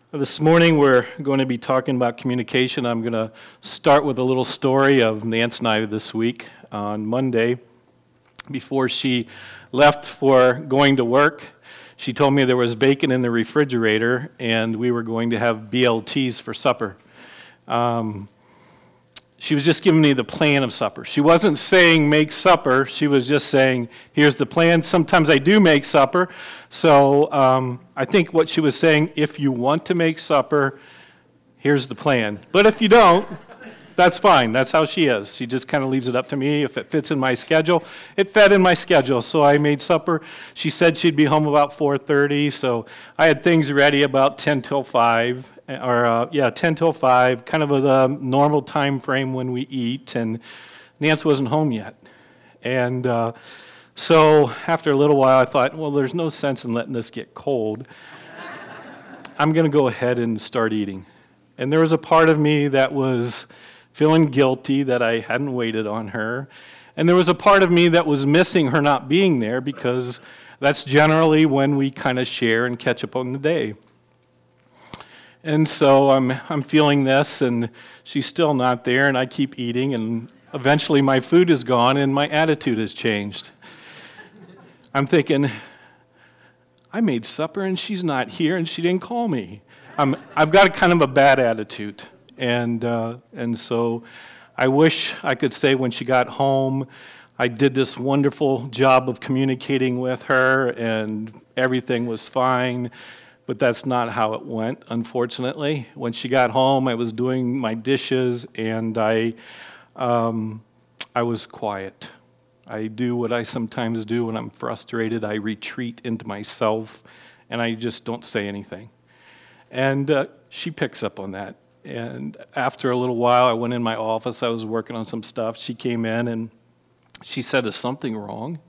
This morning we're going to be talking about communication. I'm going to start with a little story of Nance and I this week. On Monday, before she left for going to work, she told me there was bacon in the refrigerator and we were going to have BLTs for supper. She was just giving me the plan of supper. She wasn't saying make supper. She was just saying, here's the plan. Sometimes I do make supper. So I think what she was saying, if you want to make supper, here's the plan. But if you don't, that's fine. That's how she is. She just kind of leaves it up to me. If it fits in my schedule, it fit in my schedule. So I made supper. She said she'd be home about 4:30. So I had things ready about 10 till 5. 10 till 5, kind of a normal time frame when we eat, and Nance wasn't home yet. And so after a little while, I thought, well, there's no sense in letting this get cold. I'm going to go ahead and start eating. And there was a part of me that was feeling guilty that I hadn't waited on her, and there was a part of me that was missing her not being there, because that's generally when we kind of share and catch up on the day. And so I'm feeling this, and she's still not there, and I keep eating, and eventually my food is gone, and my attitude has changed. I'm thinking, I made supper, and she's not here, and she didn't call me. I've got a kind of a bad attitude, and so I wish I could say when she got home, I did this wonderful job of communicating with her, and everything was fine. But that's not how it went, unfortunately. When she got home, I was doing my dishes, and I was quiet. I do what I sometimes do when I'm frustrated. I retreat into myself, and I just don't say anything. And she picks up on that. And after a little while, I went in my office. I was working on some stuff. She came in, and she said, "Is something wrong?"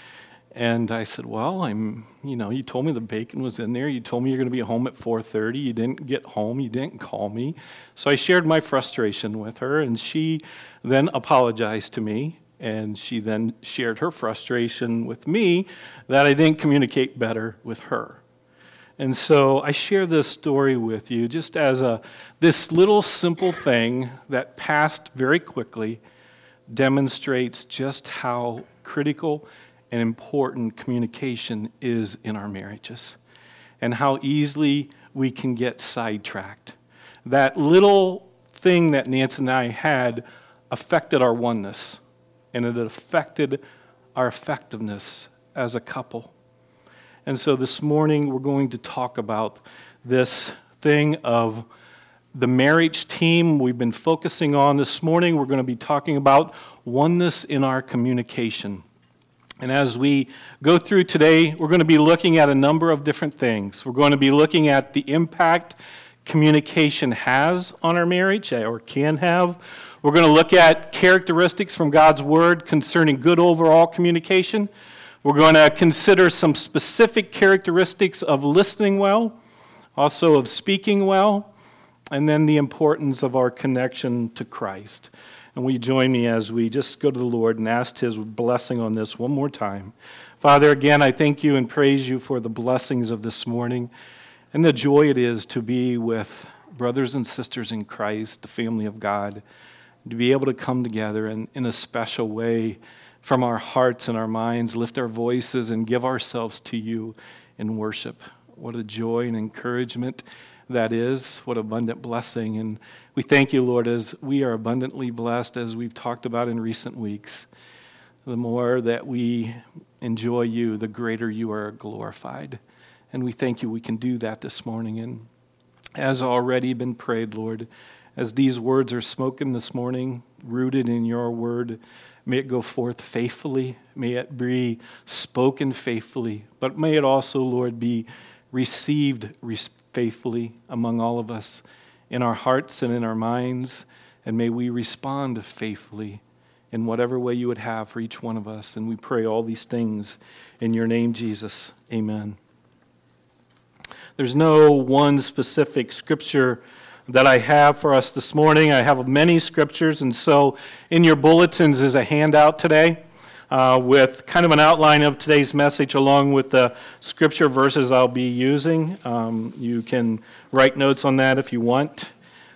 And I said, well, you told me the bacon was in there. You told me you're going to be home at 4:30. You didn't get home. You didn't call me. So I shared my frustration with her, and she then apologized to me, and she then shared her frustration with me that I didn't communicate better with her. And so I share this story with you just as this little simple thing that passed very quickly demonstrates just how critical and important communication is in our marriages, and how easily we can get sidetracked. That little thing that Nancy and I had affected our oneness, and it affected our effectiveness as a couple. And so this morning we're going to talk about this thing of the marriage team we've been focusing on. This morning we're going to be talking about oneness in our communication. And as we go through today, we're going to be looking at a number of different things. We're going to be looking at the impact communication has on our marriage, or can have. We're going to look at characteristics from God's Word concerning good overall communication. We're going to consider some specific characteristics of listening well, also of speaking well, and then the importance of our connection to Christ. And will you join me as we just go to the Lord and ask His blessing on this one more time. Father, again, I thank you and praise you for the blessings of this morning and the joy it is to be with brothers and sisters in Christ, the family of God, to be able to come together and in a special way from our hearts and our minds, lift our voices and give ourselves to you in worship. What a joy and encouragement that is. What abundant blessing. And we thank you, Lord, as we are abundantly blessed, as we've talked about in recent weeks. The more that we enjoy you, the greater you are glorified. And we thank you we can do that this morning. And as already been prayed, Lord, as these words are spoken this morning, rooted in your word, may it go forth faithfully. May it be spoken faithfully. But may it also, Lord, be received faithfully among all of us in our hearts and in our minds, and may we respond faithfully in whatever way you would have for each one of us. And we pray all these things in your name, Jesus. Amen. There's no one specific scripture that I have for us this morning. I have many scriptures, and so in your bulletins is a handout today with kind of an outline of today's message along with the scripture verses I'll be using. You can write notes on that if you want.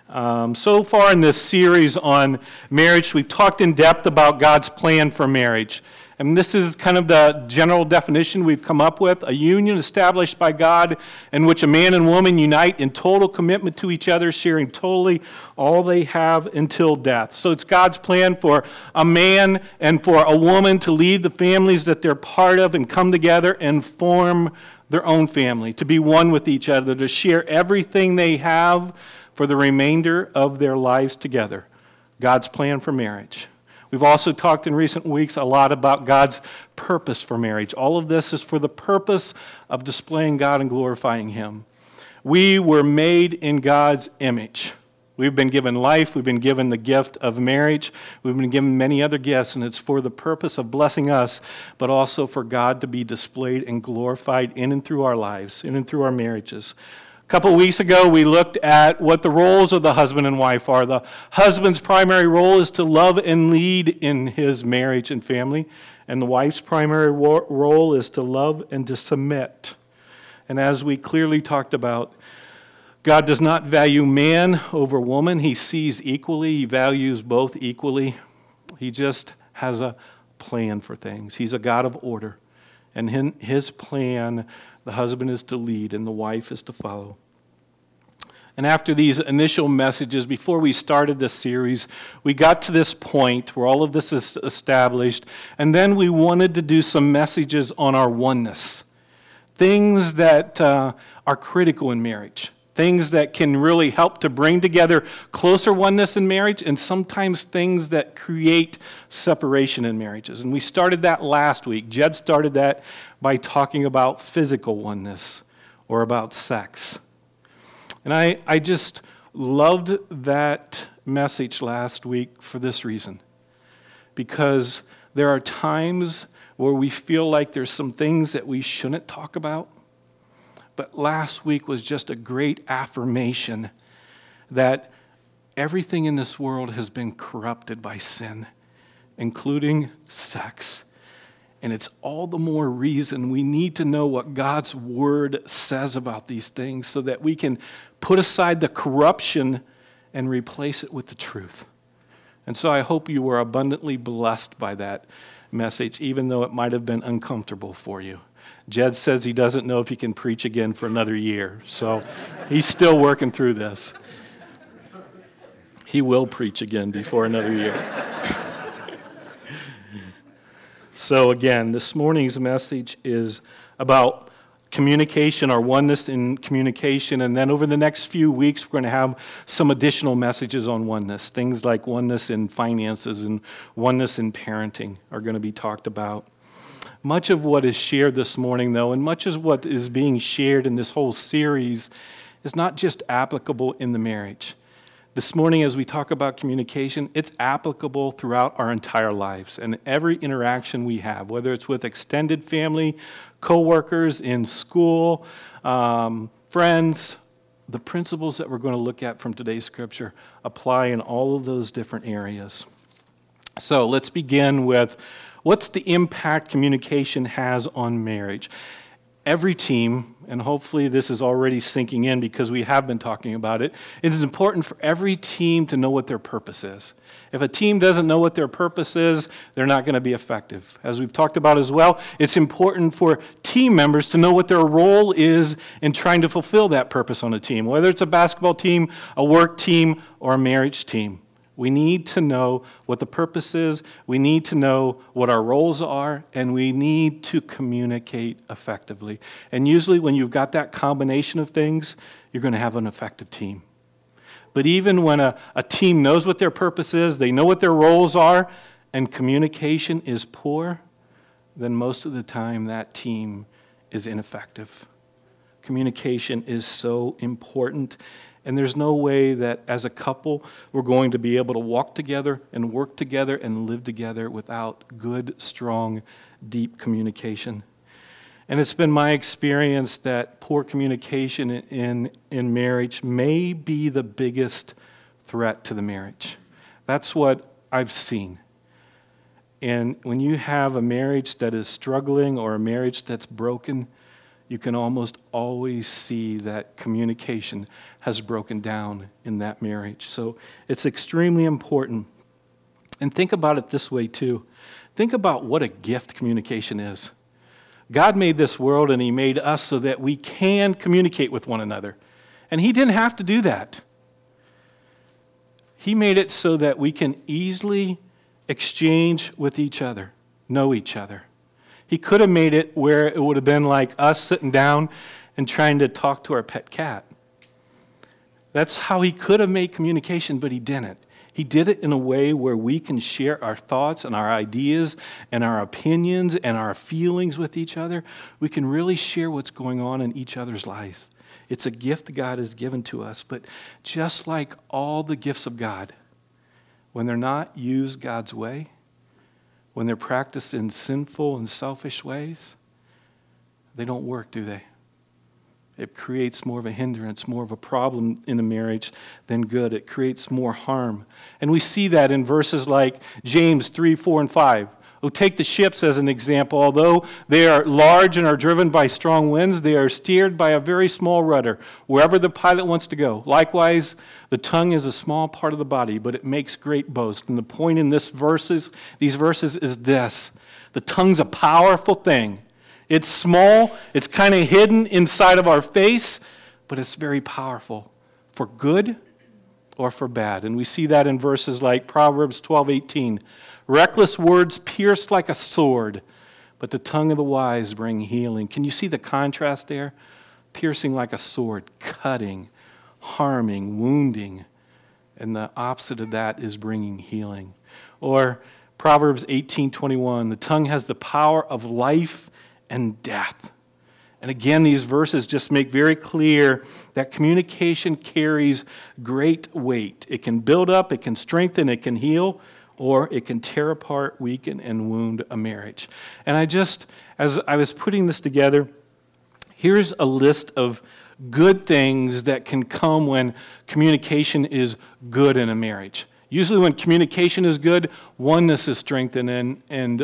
So far in this series on marriage, we've talked in depth about God's plan for marriage. And this is kind of the general definition we've come up with: a union established by God in which a man and woman unite in total commitment to each other, sharing totally all they have until death. So it's God's plan for a man and for a woman to leave the families that they're part of and come together and form their own family, to be one with each other, to share everything they have for the remainder of their lives together. God's plan for marriage. We've also talked in recent weeks a lot about God's purpose for marriage. All of this is for the purpose of displaying God and glorifying Him. We were made in God's image. We've been given life. We've been given the gift of marriage. We've been given many other gifts, and it's for the purpose of blessing us, but also for God to be displayed and glorified in and through our lives, in and through our marriages. A couple weeks ago, we looked at what the roles of the husband and wife are. The husband's primary role is to love and lead in his marriage and family, and the wife's primary role is to love and to submit. And as we clearly talked about, God does not value man over woman. He sees equally. He values both equally. He just has a plan for things. He's a God of order. And in his plan, the husband is to lead and the wife is to follow. And after these initial messages, before we started this series, we got to this point where all of this is established, and then we wanted to do some messages on our oneness. Things that are critical in marriage. Things that can really help to bring together closer oneness in marriage, and sometimes things that create separation in marriages. And we started that last week. Jed started that by talking about physical oneness or about sex. And I just loved that message last week for this reason. Because there are times where we feel like there's some things that we shouldn't talk about. But last week was just a great affirmation that everything in this world has been corrupted by sin, including sex. And it's all the more reason we need to know what God's word says about these things so that we can put aside the corruption and replace it with the truth. And so I hope you were abundantly blessed by that message, even though it might have been uncomfortable for you. Jed says he doesn't know if he can preach again for another year, so he's still working through this. He will preach again before another year. So again, this morning's message is about communication, our oneness in communication, and then over the next few weeks, we're going to have some additional messages on oneness. Things like oneness in finances and oneness in parenting are going to be talked about. Much of what is shared this morning, though, and much of what is being shared in this whole series is not just applicable in the marriage. This morning, as we talk about communication, it's applicable throughout our entire lives and every interaction we have, whether it's with extended family, coworkers, in school, friends. The principles that we're going to look at from today's scripture apply in all of those different areas. So let's begin with what's the impact communication has on marriage. Every team, and hopefully this is already sinking in because we have been talking about it, it is important for every team to know what their purpose is. If a team doesn't know what their purpose is, they're not going to be effective. As we've talked about as well, it's important for team members to know what their role is in trying to fulfill that purpose on a team, whether it's a basketball team, a work team, or a marriage team. We need to know what the purpose is, we need to know what our roles are, and we need to communicate effectively. And usually when you've got that combination of things, you're going to have an effective team. But even when a team knows what their purpose is, they know what their roles are, and communication is poor, then most of the time that team is ineffective. Communication is so important. And there's no way that as a couple we're going to be able to walk together and work together and live together without good, strong, deep communication. And it's been my experience that poor communication in marriage may be the biggest threat to the marriage. That's what I've seen. And when you have a marriage that is struggling or a marriage that's broken, you can almost always see that communication has broken down in that marriage. So it's extremely important. And think about it this way too. Think about what a gift communication is. God made this world and he made us so that we can communicate with one another. And he didn't have to do that. He made it so that we can easily exchange with each other, know each other. He could have made it where it would have been like us sitting down and trying to talk to our pet cat. That's how he could have made communication, but he didn't. He did it in a way where we can share our thoughts and our ideas and our opinions and our feelings with each other. We can really share what's going on in each other's lives. It's a gift God has given to us, but just like all the gifts of God, when they're not used God's way, when they're practiced in sinful and selfish ways, they don't work, do they? It creates more of a hindrance, more of a problem in a marriage than good. It creates more harm. And we see that in verses like James 3, 4, and 5. We'll take the ships as an example. Although they are large and are driven by strong winds, they are steered by a very small rudder, wherever the pilot wants to go. Likewise, the tongue is a small part of the body, but it makes great boast. And the point in these verses is this. The tongue's a powerful thing. It's small, it's kind of hidden inside of our face, but it's very powerful for good or for bad. And we see that in verses like Proverbs 12:18. Reckless words pierce like a sword, but the tongue of the wise bring healing. Can you see the contrast there? Piercing like a sword, cutting, harming, wounding. And the opposite of that is bringing healing. Or Proverbs 18:21. The tongue has the power of life and death. And again, these verses just make very clear that communication carries great weight. It can build up, it can strengthen, it can heal, or it can tear apart, weaken, and wound a marriage. And as I was putting this together, here's a list of good things that can come when communication is good in a marriage. Usually when communication is good, oneness is strengthened and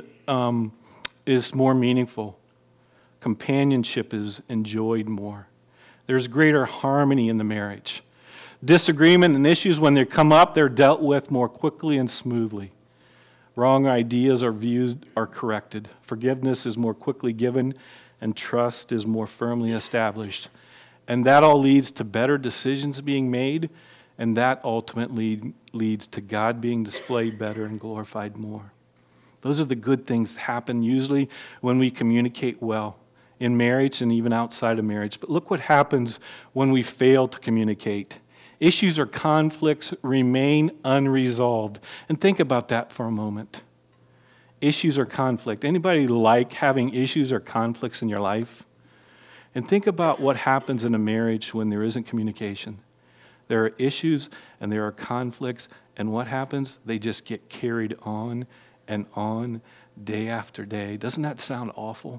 is more meaningful. Companionship is enjoyed more. There's greater harmony in the marriage. Disagreement and issues, when they come up, they're dealt with more quickly and smoothly. Wrong ideas or views are corrected. Forgiveness is more quickly given, and trust is more firmly established. And that all leads to better decisions being made, and that ultimately leads to God being displayed better and glorified more. Those are the good things that happen usually when we communicate well in marriage and even outside of marriage. But look what happens when we fail to communicate. Issues or conflicts remain unresolved. And think about that for a moment. Issues or conflict. Anybody like having issues or conflicts in your life? And think about what happens in a marriage when there isn't communication. There are issues and there are conflicts, and what happens? They just get carried on and on, day after day. Doesn't that sound awful?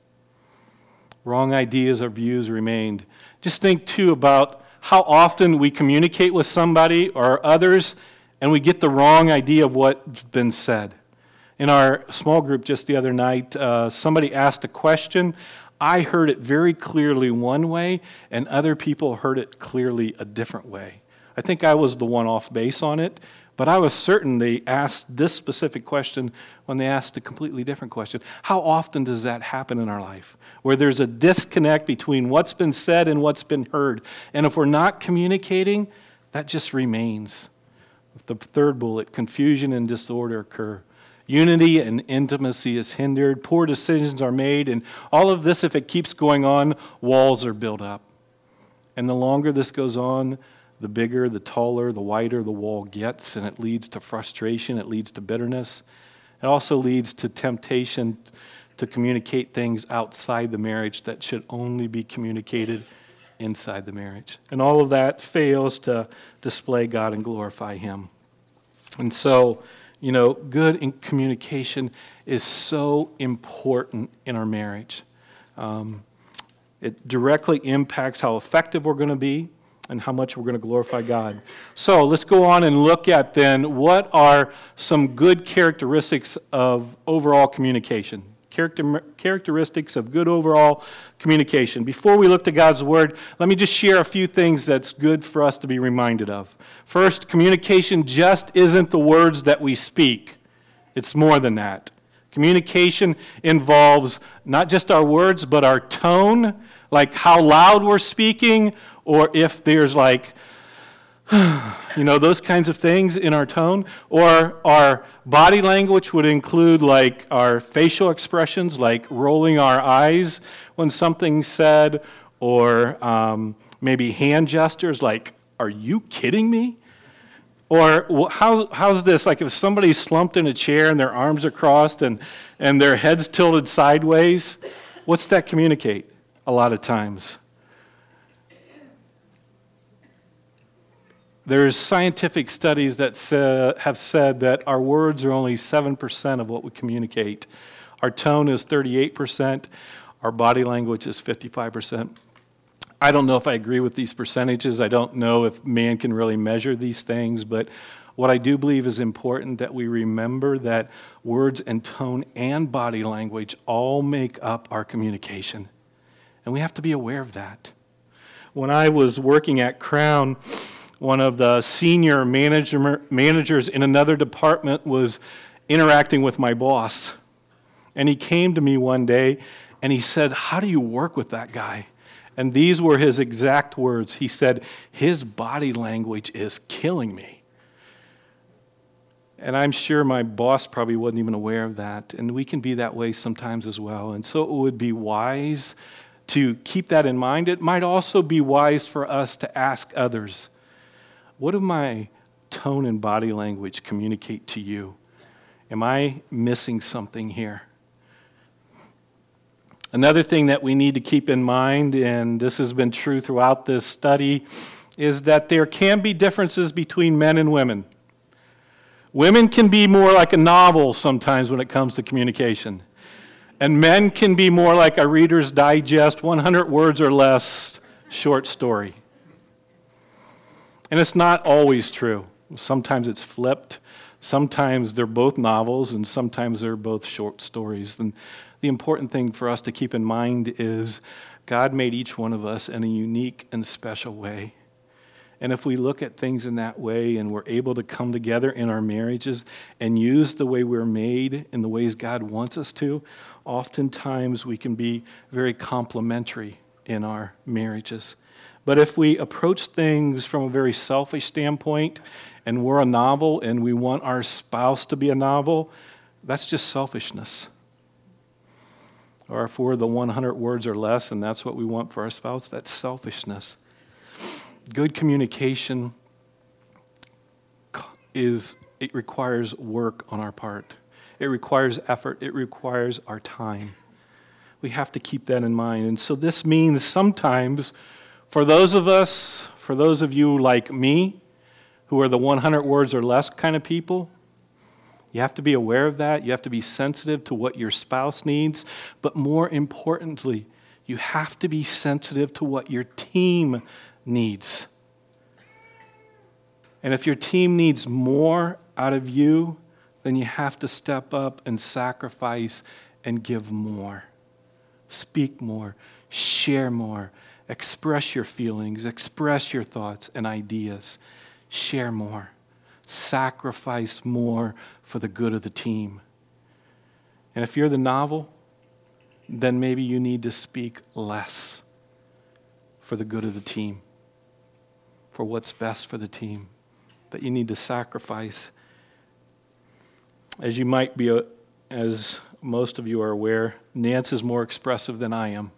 Wrong ideas or views remained. Just think, too, about how often we communicate with somebody or others, and we get the wrong idea of what's been said. In our small group just the other night, somebody asked a question. I heard it very clearly one way, and other people heard it clearly a different way. I think I was the one off base on it, but I was certain they asked this specific question when they asked a completely different question. How often does that happen in our life, where there's a disconnect between what's been said and what's been heard? And if we're not communicating, that just remains. The third bullet, confusion and disorder occur. Unity and intimacy is hindered. Poor decisions are made. And all of this, if it keeps going on, walls are built up. And the longer this goes on, the bigger, the taller, the wider the wall gets, and it leads to frustration, it leads to bitterness. It also leads to temptation to communicate things outside the marriage that should only be communicated inside the marriage. And all of that fails to display God and glorify Him. And so, good in communication is so important in our marriage. It directly impacts how effective we're going to be. and how much we're going to glorify God. So let's go on and look at then what are some good characteristics of overall communication. Characteristics of good overall communication. Before we look to God's Word, let me just share a few things that's good for us to be reminded of. First, communication just isn't the words that we speak. It's more than that. Communication involves not just our words, but our tone, like how loud we're speaking, or if there's like, those kinds of things in our tone. Or our body language would include like our facial expressions, like rolling our eyes when something's said, or maybe hand gestures like, are you kidding me? Or how's this? Like if somebody's slumped in a chair and their arms are crossed and their head's tilted sideways, what's that communicate a lot of times? There's scientific studies that have said that our words are only 7% of what we communicate. Our tone is 38%. Our body language is 55%. I don't know if I agree with these percentages. I don't know if man can really measure these things, but what I do believe is important that we remember that words and tone and body language all make up our communication. And we have to be aware of that. When I was working at Crown, one of the senior managers in another department was interacting with my boss. And he came to me one day and he said, "How do you work with that guy?" And these were his exact words. He said, "His body language is killing me." And I'm sure my boss probably wasn't even aware of that. And we can be that way sometimes as well. And so it would be wise to keep that in mind. It might also be wise for us to ask others, what do my tone and body language communicate to you? Am I missing something here? Another thing that we need to keep in mind, and this has been true throughout this study, is that there can be differences between men and women. Women can be more like a novel sometimes when it comes to communication. And men can be more like a Reader's Digest, 100 words or less short story. And it's not always true. Sometimes it's flipped. Sometimes they're both novels, and sometimes they're both short stories. And the important thing for us to keep in mind is God made each one of us in a unique and special way. And if we look at things in that way and we're able to come together in our marriages and use the way we're made in the ways God wants us to, oftentimes we can be very complementary in our marriages. But if we approach things from a very selfish standpoint and we're a novel and we want our spouse to be a novel, that's just selfishness. Or if we're the 100 words or less and that's what we want for our spouse, that's selfishness. Good communication it requires work on our part. It requires effort. It requires our time. We have to keep that in mind. And so this means sometimes for those of you like me, who are the 100 words or less kind of people, you have to be aware of that. You have to be sensitive to what your spouse needs. But more importantly, you have to be sensitive to what your team needs. And if your team needs more out of you, then you have to step up and sacrifice and give more. Speak more. Share more. Express your feelings. Express your thoughts and ideas. Share more. Sacrifice more for the good of the team. And if you're the novel, then maybe you need to speak less for the good of the team, for what's best for the team, that you need to sacrifice. As you might be, as most of you are aware, Nance is more expressive than I am.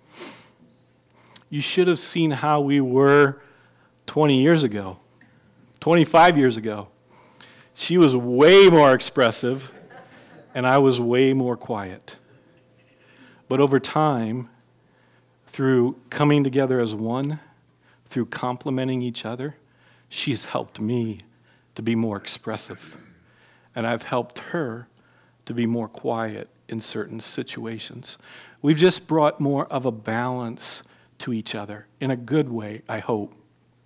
You should have seen how we were 20 years ago, 25 years ago. She was way more expressive, and I was way more quiet. But over time, through coming together as one, through complementing each other, she's helped me to be more expressive. And I've helped her to be more quiet in certain situations. We've just brought more of a balance to each other in a good way, I hope.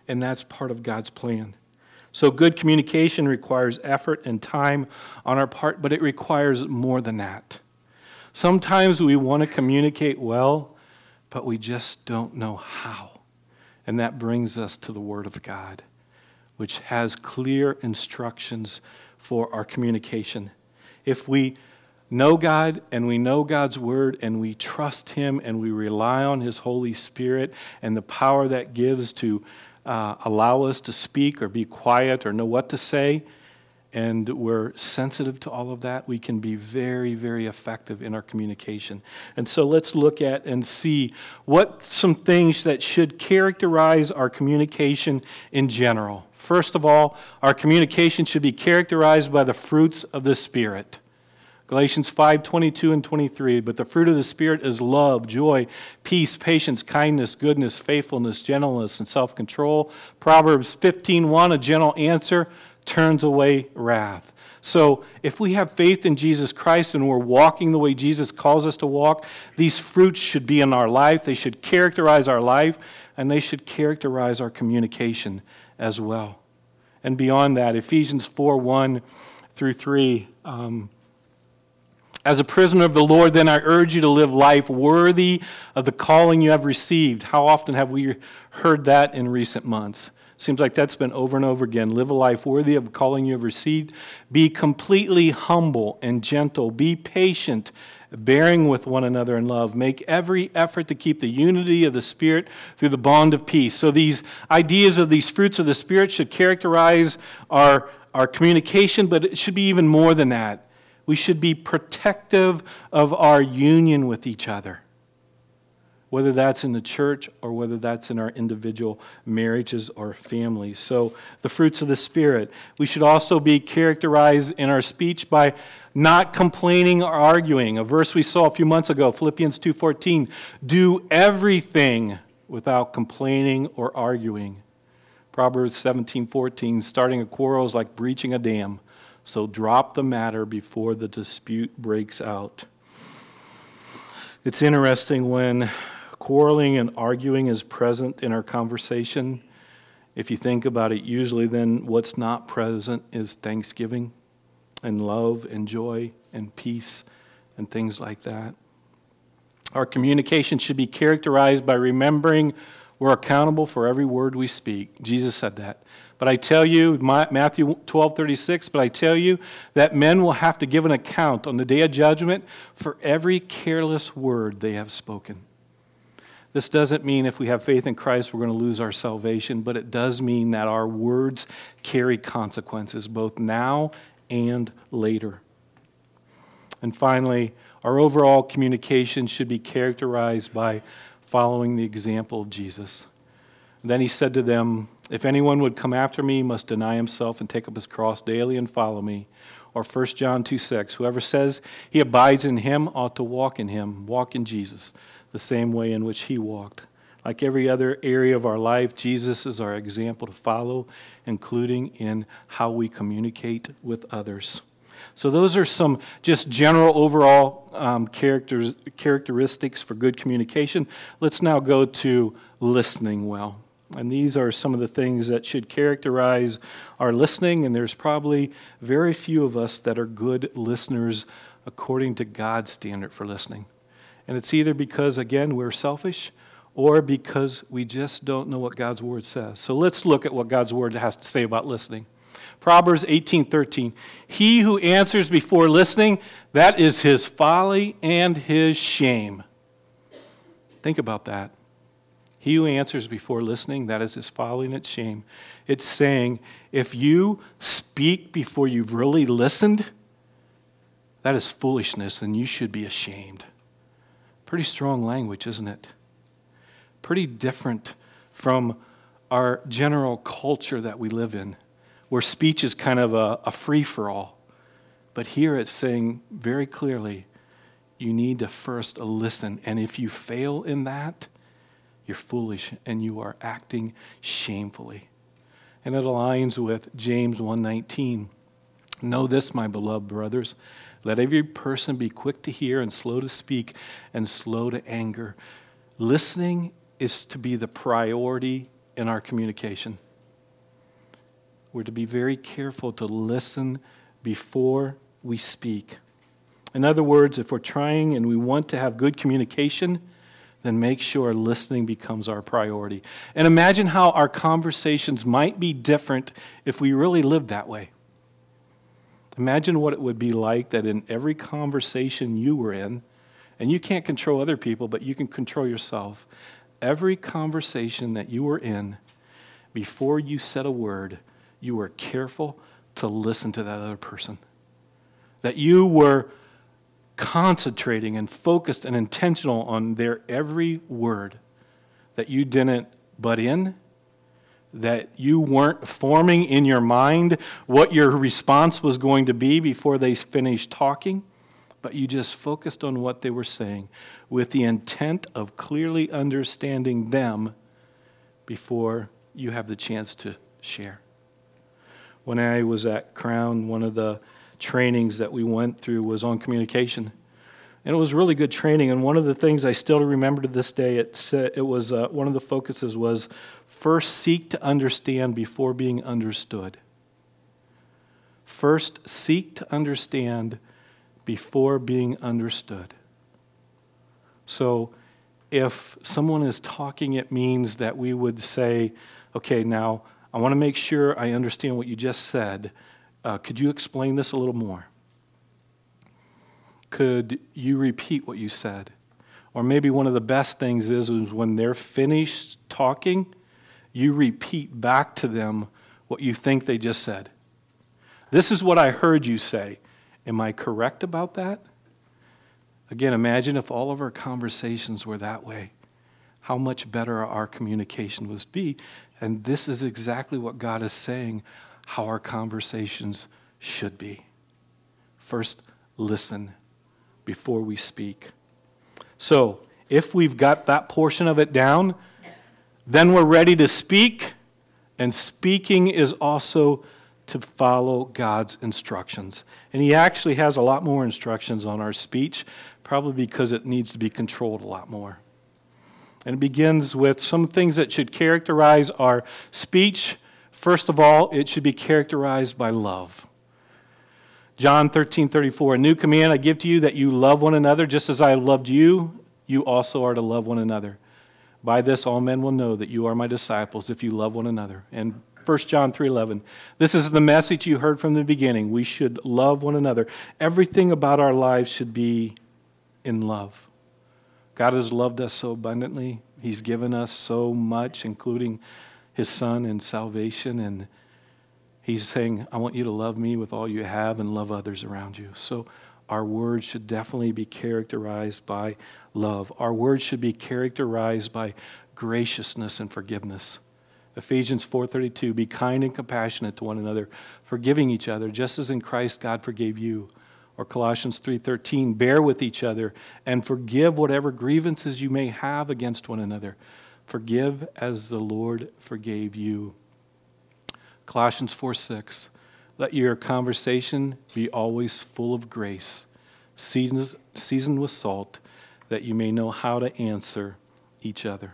and that's part of God's plan. So good communication requires effort and time on our part, but it requires more than that. Sometimes we want to communicate well, but we just don't know how. And that brings us to the Word of God, which has clear instructions for our communication. If we know God and we know God's Word and we trust Him and we rely on His Holy Spirit and the power that gives to allow us to speak or be quiet or know what to say, and we're sensitive to all of that, we can be very, very effective in our communication. And so let's look at and see what some things that should characterize our communication in general. First of all, our communication should be characterized by the fruits of the Spirit. Galatians 5:22 and 23, but the fruit of the Spirit is love, joy, peace, patience, kindness, goodness, faithfulness, gentleness, and self-control. Proverbs 15:1, a gentle answer turns away wrath. So if we have faith in Jesus Christ and we're walking the way Jesus calls us to walk, these fruits should be in our life. They should characterize our life, and they should characterize our communication as well. And beyond that, Ephesians 4:1 through 3, as a prisoner of the Lord, then I urge you to live life worthy of the calling you have received. How often have we heard that in recent months? Seems like that's been over and over again. Live a life worthy of the calling you have received. Be completely humble and gentle. Be patient, bearing with one another in love. Make every effort to keep the unity of the Spirit through the bond of peace. So these ideas of these fruits of the Spirit should characterize our communication, but it should be even more than that. We should be protective of our union with each other, whether that's in the church or whether that's in our individual marriages or families. So the fruits of the Spirit. We should also be characterized in our speech by not complaining or arguing. A verse we saw a few months ago, Philippians 2:14, do everything without complaining or arguing. Proverbs 17:14, starting a quarrel is like breaching a dam. So drop the matter before the dispute breaks out. It's interesting when quarreling and arguing is present in our conversation. If you think about it, usually then what's not present is thanksgiving and love and joy and peace and things like that. Our communication should be characterized by remembering we're accountable for every word we speak. Jesus said that. But I tell you, Matthew 12:36, but I tell you that men will have to give an account on the day of judgment for every careless word they have spoken. This doesn't mean if we have faith in Christ we're going to lose our salvation, but it does mean that our words carry consequences both now and later. And finally, our overall communication should be characterized by following the example of Jesus. And then he said to them, if anyone would come after me, he must deny himself and take up his cross daily and follow me. Or 1 John 2:6, whoever says he abides in him ought to walk in him, walk in Jesus, the same way in which he walked. Like every other area of our life, Jesus is our example to follow, including in how we communicate with others. So those are some just general overall characteristics for good communication. Let's now go to listening well. And these are some of the things that should characterize our listening, and there's probably very few of us that are good listeners according to God's standard for listening. And it's either because, again, we're selfish or because we just don't know what God's Word says. So let's look at what God's Word has to say about listening. Proverbs 18:13, he who answers before listening, that is his folly and his shame. Think about that. He who answers before listening, that is his folly and its shame. It's saying, if you speak before you've really listened, that is foolishness and you should be ashamed. Pretty strong language, isn't it? Pretty different from our general culture that we live in, where speech is kind of a free-for-all. But here it's saying very clearly, you need to first listen. And if you fail in that, you're foolish and you are acting shamefully. And it aligns with James 1:19. Know this, my beloved brothers, let every person be quick to hear and slow to speak and slow to anger. Listening is to be the priority in our communication. We're to be very careful to listen before we speak. In other words, if we're trying and we want to have good communication, then make sure listening becomes our priority. And imagine how our conversations might be different if we really lived that way. Imagine what it would be like that in every conversation you were in, and you can't control other people, but you can control yourself. Every conversation that you were in, before you said a word, you were careful to listen to that other person. That you were concentrating and focused and intentional on their every word. That you didn't butt in. That you weren't forming in your mind what your response was going to be before they finished talking. But you just focused on what they were saying with the intent of clearly understanding them before you have the chance to share. When I was at Crown, one of the trainings that we went through was on communication. And it was really good training. And one of the things I still remember to this day, one of the focuses was first seek to understand before being understood. First seek to understand before being understood. So if someone is talking, it means that we would say, okay, now I want to make sure I understand what you just said. Could you explain this a little more? Could you repeat what you said? Or maybe one of the best things is when they're finished talking, you repeat back to them what you think they just said. This is what I heard you say. Am I correct about that? Again, imagine if all of our conversations were that way. How much better our communication would be. And this is exactly what God is saying, how our conversations should be. First, listen before we speak. So, if we've got that portion of it down, then we're ready to speak. And speaking is also to follow God's instructions. And he actually has a lot more instructions on our speech, probably because it needs to be controlled a lot more. And it begins with some things that should characterize our speech. First of all, it should be characterized by love. John 13:34, a new command I give to you, that you love one another, just as I have loved you, you also are to love one another. By this all men will know that you are my disciples, if you love one another. And 1 John 3:11, this is the message you heard from the beginning. We should love one another. Everything about our lives should be in love. God has loved us so abundantly. He's given us so much, including his Son and salvation. And he's saying, I want you to love me with all you have and love others around you. So our words should definitely be characterized by love. Our words should be characterized by graciousness and forgiveness. Ephesians 4:32, be kind and compassionate to one another, forgiving each other, just as in Christ God forgave you. Or Colossians 3:13, bear with each other and forgive whatever grievances you may have against one another. Forgive as the Lord forgave you. Colossians 4:6, let your conversation be always full of grace, seasoned with salt, that you may know how to answer each other.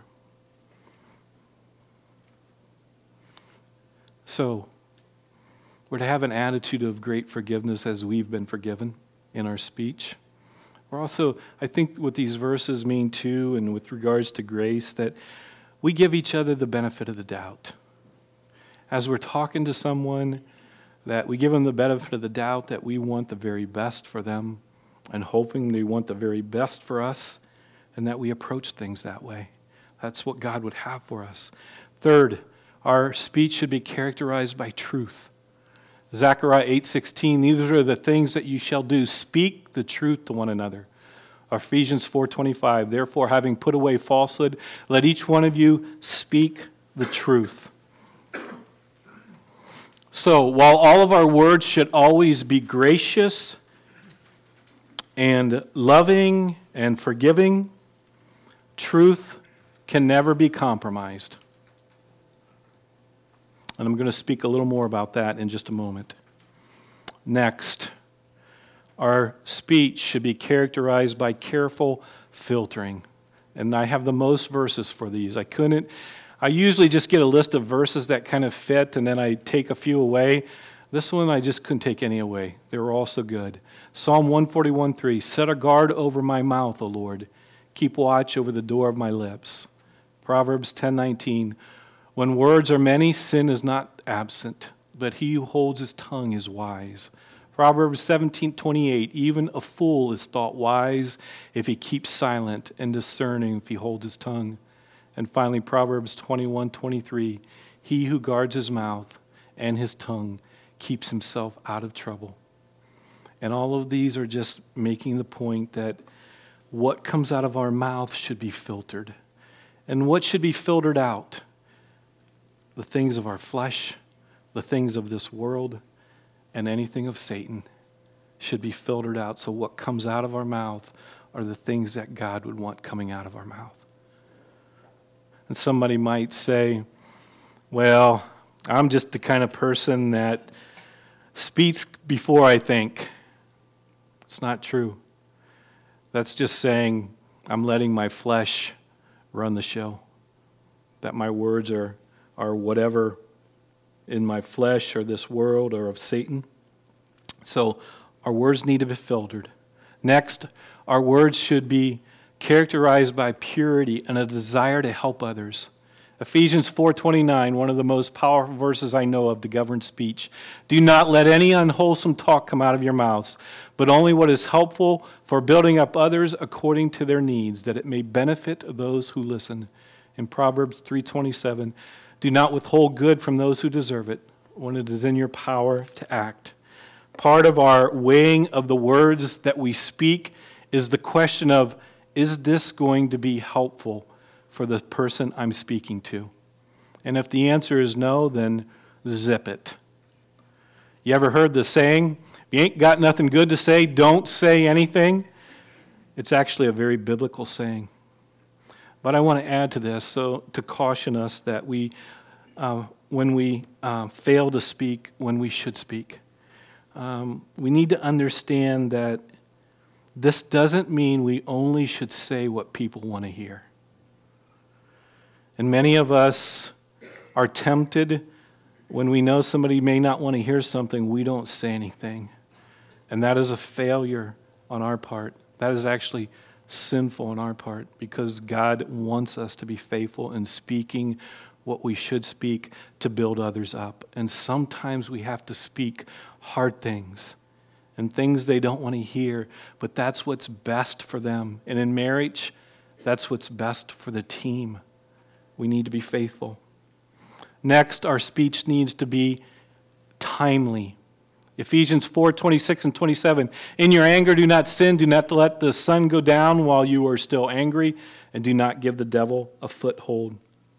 So, we're to have an attitude of great forgiveness as we've been forgiven in our speech. We're also, I think what these verses mean too, and with regards to grace, that we give each other the benefit of the doubt. As we're talking to someone, that we give them the benefit of the doubt that we want the very best for them, and hoping they want the very best for us, and that we approach things that way. That's what God would have for us. Third, our speech should be characterized by truth. Zechariah 8:16, these are the things that you shall do. Speak the truth to one another. Ephesians 4:25, therefore, having put away falsehood, let each one of you speak the truth. So, while all of our words should always be gracious and loving and forgiving, truth can never be compromised. And I'm going to speak a little more about that in just a moment. Next, our speech should be characterized by careful filtering. And I have the most verses for these. I usually just get a list of verses that kind of fit, and then I take a few away. This one I just couldn't take any away. They were all so good. Psalm 141:3, set a guard over my mouth, O Lord. Keep watch over the door of my lips. Proverbs 10:19, when words are many, sin is not absent, but he who holds his tongue is wise. Proverbs 17:28, even a fool is thought wise if he keeps silent, and discerning if he holds his tongue. And finally, Proverbs 21:23, he who guards his mouth and his tongue keeps himself out of trouble. And all of these are just making the point that what comes out of our mouth should be filtered. And what should be filtered out? The things of our flesh, the things of this world, and anything of Satan should be filtered out. So what comes out of our mouth are the things that God would want coming out of our mouth. And somebody might say, well, I'm just the kind of person that speaks before I think. It's not true. That's just saying I'm letting my flesh run the show. That my words are whatever in my flesh or this world or of Satan. So our words need to be filtered. Next, our words should be characterized by purity and a desire to help others. Ephesians 4:29, one of the most powerful verses I know of to govern speech. Do not let any unwholesome talk come out of your mouths, but only what is helpful for building up others according to their needs, that it may benefit those who listen. In Proverbs 3:27, do not withhold good from those who deserve it when it is in your power to act. Part of our weighing of the words that we speak is the question of, is this going to be helpful for the person I'm speaking to? And if the answer is no, then zip it. You ever heard the saying, if you ain't got nothing good to say, don't say anything? It's actually a very biblical saying. But I want to add to this, so to caution us that when we fail to speak when we should speak, we need to understand that this doesn't mean we only should say what people want to hear. And many of us are tempted when we know somebody may not want to hear something, we don't say anything. And that is a failure on our part. That is actually sinful on our part, because God wants us to be faithful in speaking what we should speak to build others up. And sometimes we have to speak hard things and things they don't want to hear, but that's what's best for them. And in marriage, that's what's best for the team. We need to be faithful. Next, our speech needs to be timely. Ephesians 4:26 and 27. In your anger, do not sin. Do not let the sun go down while you are still angry, and do not give the devil a foothold.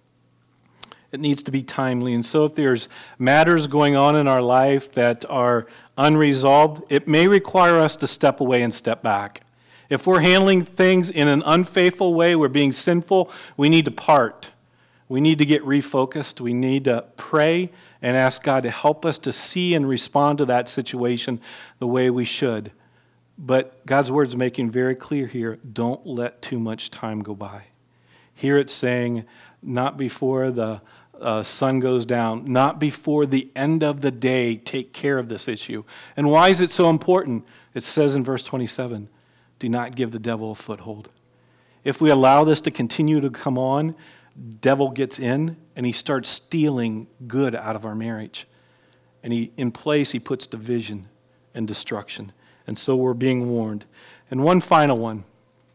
It needs to be timely. And so if there's matters going on in our life that are unresolved, it may require us to step away and step back. If we're handling things in an unfaithful way, we're being sinful, we need to part. We need to get refocused. We need to pray and ask God to help us to see and respond to that situation the way we should. But God's word is making very clear here, don't let too much time go by. Here it's saying, not before the sun goes down, not before the end of the day, take care of this issue. And why is it so important? It says in verse 27, do not give the devil a foothold. If we allow this to continue to come on, devil gets in and he starts stealing good out of our marriage. And in place he puts division and destruction. And so we're being warned. And one final one.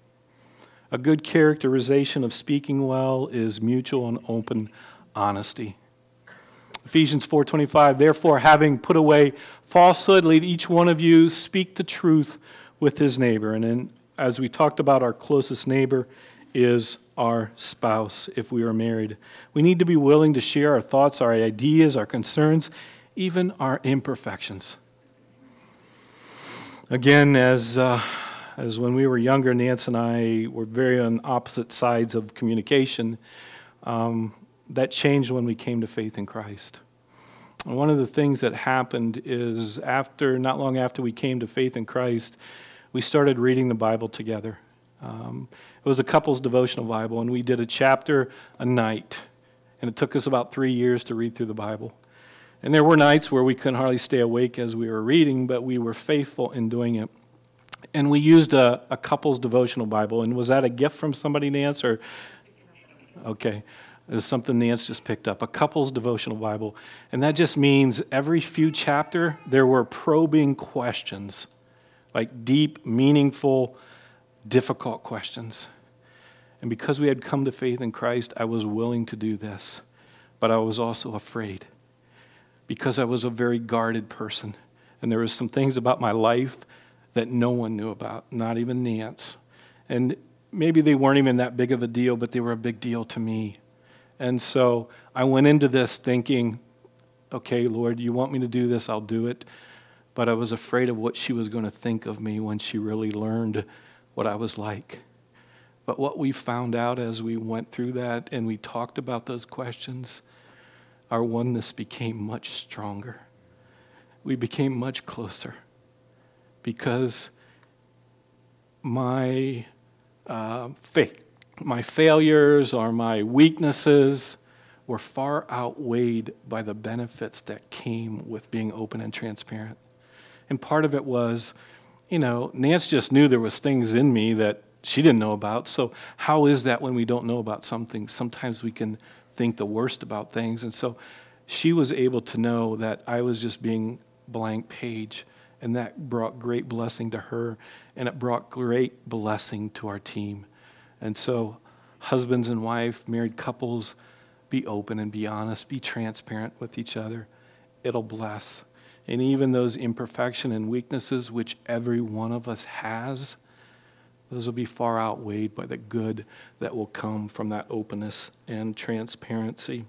A good characterization of speaking well is mutual and open honesty. Ephesians 4:25, therefore, having put away falsehood, let each one of you speak the truth with his neighbor. And then, as we talked about, our closest neighbor is our spouse if we are married. We need to be willing to share our thoughts, our ideas, our concerns, even our imperfections. Again, as when we were younger, Nance and I were very on opposite sides of communication. That changed when we came to faith in Christ. And one of the things that happened is not long after we came to faith in Christ, we started reading the Bible together. It was a couple's devotional Bible, and we did a chapter a night. And it took us about 3 years to read through the Bible. And there were nights where we couldn't hardly stay awake as we were reading, but we were faithful in doing it. And we used a couple's devotional Bible. And was that a gift from somebody, Nance? Or okay, it was something Nance just picked up, a couple's devotional Bible. And that just means every few chapter there were probing questions, like deep, meaningful, difficult questions. And because we had come to faith in Christ, I was willing to do this. But I was also afraid because I was a very guarded person. And there were some things about my life that no one knew about, not even Nance. And maybe they weren't even that big of a deal, but they were a big deal to me. And so I went into this thinking, okay, Lord, you want me to do this, I'll do it. But I was afraid of what she was going to think of me when she really learned what I was like. But what we found out as we went through that and we talked about those questions, our oneness became much stronger. We became much closer because my failures or my weaknesses were far outweighed by the benefits that came with being open and transparent. And part of it was, Nance just knew there was things in me that she didn't know about. So how is that when we don't know about something? Sometimes we can think the worst about things. And so she was able to know that I was just being blank page. And that brought great blessing to her. And it brought great blessing to our team. And so husbands and wife, married couples, be open and be honest. Be transparent with each other. It'll bless. And even those imperfection and weaknesses, which every one of us has, those will be far outweighed by the good that will come from that openness and transparency.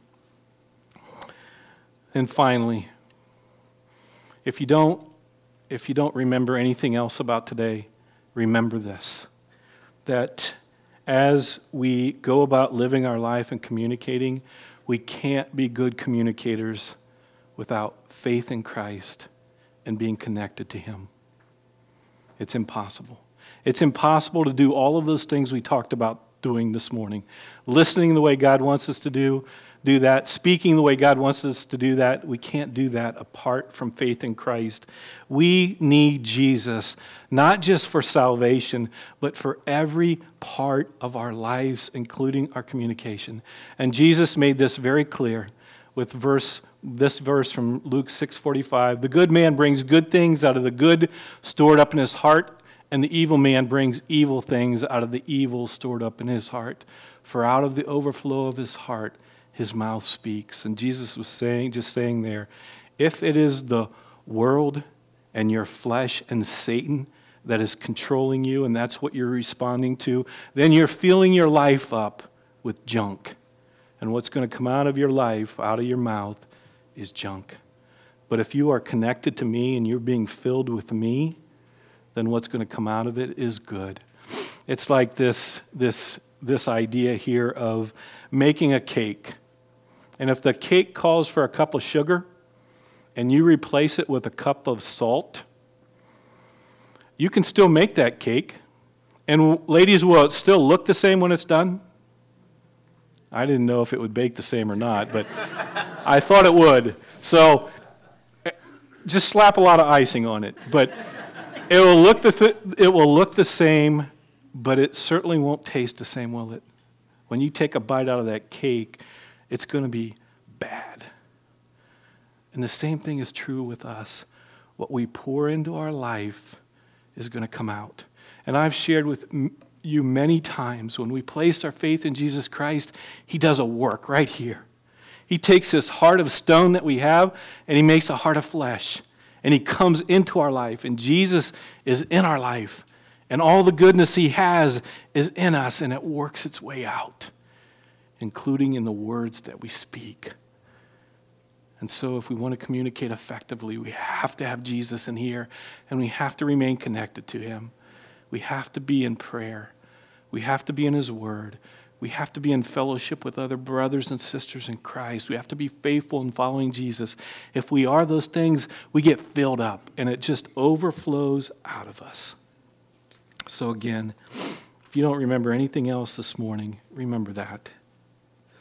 And finally, if you don't remember anything else about today, remember this, that as we go about living our life and communicating, we can't be good communicators without faith in Christ and being connected to Him. It's impossible. It's impossible to do all of those things we talked about doing this morning. Listening the way God wants us to do that. Speaking the way God wants us to do that. We can't do that apart from faith in Christ. We need Jesus, not just for salvation, but for every part of our lives, including our communication. And Jesus made this very clear with this verse from Luke 6:45. The good man brings good things out of the good stored up in his heart, and the evil man brings evil things out of the evil stored up in his heart. For out of the overflow of his heart, his mouth speaks. And Jesus was saying there, if it is the world and your flesh and Satan that is controlling you, and that's what you're responding to, then you're filling your life up with junk. And what's going to come out of your life, out of your mouth, is junk. But if you are connected to me and you're being filled with me, then what's going to come out of it is good. It's like this idea here of making a cake. And if the cake calls for a cup of sugar and you replace it with a cup of salt, you can still make that cake. And ladies, will it still look the same when it's done? I didn't know if it would bake the same or not, but I thought it would. So just slap a lot of icing on it. But it will look the same, but it certainly won't taste the same, will it? When you take a bite out of that cake, it's going to be bad. And the same thing is true with us. What we pour into our life is going to come out. And I've shared with you many times, when we place our faith in Jesus Christ, He does a work right here. He takes this heart of stone that we have, and He makes a heart of flesh. And He comes into our life, and Jesus is in our life. And all the goodness He has is in us, and it works its way out, including in the words that we speak. And so if we want to communicate effectively, we have to have Jesus in here, and we have to remain connected to Him. We have to be in prayer. We have to be in His Word. We have to be in fellowship with other brothers and sisters in Christ. We have to be faithful in following Jesus. If we are those things, we get filled up, and it just overflows out of us. So again, if you don't remember anything else this morning, remember that.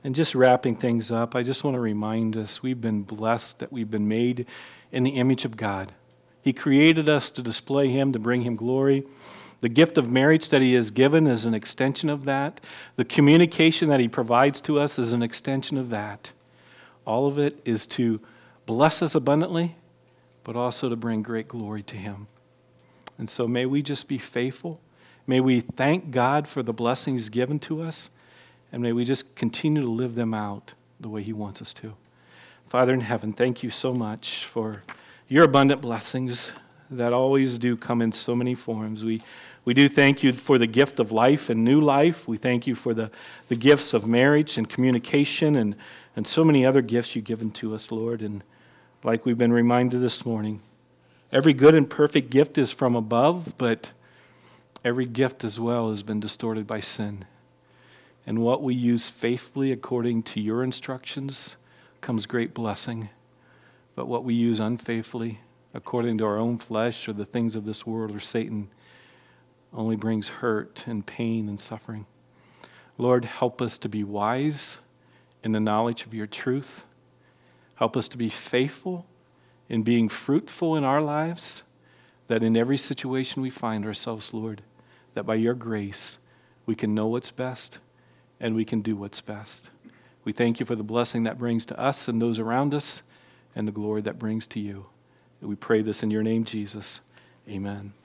And just wrapping things up, I just want to remind us we've been blessed that we've been made in the image of God. He created us to display Him, to bring Him glory. The gift of marriage that He has given is an extension of that. The communication that He provides to us is an extension of that. All of it is to bless us abundantly, but also to bring great glory to Him. And so may we just be faithful. May we thank God for the blessings given to us, and may we just continue to live them out the way He wants us to. Father in heaven, thank you so much for your abundant blessings that always do come in so many forms. We do thank you for the gift of life and new life. We thank you for the gifts of marriage and communication and so many other gifts you've given to us, Lord. And like we've been reminded this morning, every good and perfect gift is from above, but every gift as well has been distorted by sin. And what we use faithfully according to your instructions comes great blessing. But what we use unfaithfully according to our own flesh or the things of this world or Satan only brings hurt and pain and suffering. Lord, help us to be wise in the knowledge of your truth. Help us to be faithful in being fruitful in our lives, that in every situation we find ourselves, Lord, that by your grace we can know what's best and we can do what's best. We thank you for the blessing that brings to us and those around us and the glory that brings to you. And we pray this in your name, Jesus. Amen.